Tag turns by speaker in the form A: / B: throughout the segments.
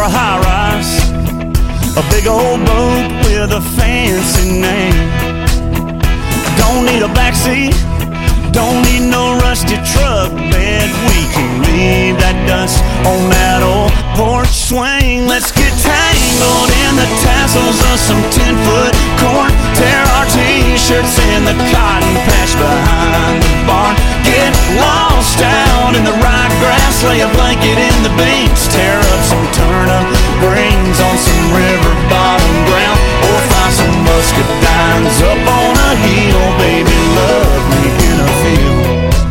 A: high-rise, a big old boat with a fancy name. Don't need a backseat, don't need no rusty truck bed. We can leave that dust on that old porch swing. Let's get tangled in the tassels of some 10-foot corn. Tear our t-shirts in the cotton patch behind the barn. Get lost out in the ryegrass, lay a blanket in the beans. Tear up some turnip greens on some river bottom ground, or find some muscadines up on a hill. Baby, love me in a field.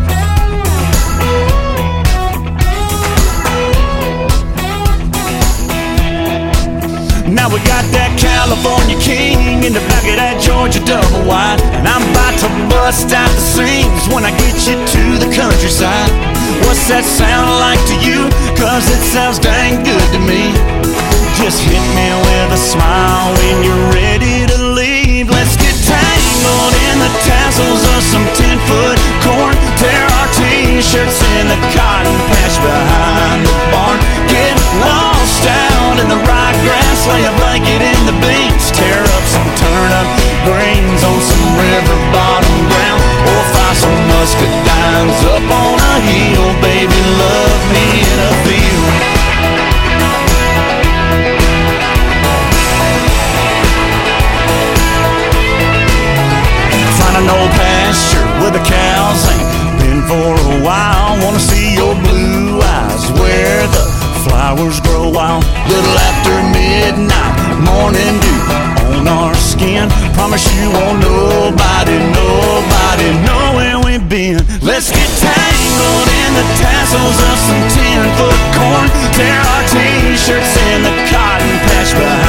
A: Now we got that California King in the back of that Georgia double wide, and I'm about to bust out the seams when I get you to the countryside. What's that sound like to you? 'Cause it sounds dang good to me. Just hit me with a smile when you're ready to leave. Let's get tangled in the tassels of some 10-foot corn. Tear our t-shirts in the cotton patch behind the barn. Get lost out in the ryegrass, lay a blanket in the beans. Tear up some turnip greens on some river bottom ground, or find some muscadines up on a hill. Baby, love me in a field. Find an old pasture where the cows ain't been for a while. Wanna see your blue eyes where the flowers grow wild. Little after midnight, morning dew on our skin. Promise you won't nobody know where we've been. Let's get tangled in the tassels of some 10-foot corn. Tear our t-shirts in the cotton patch behind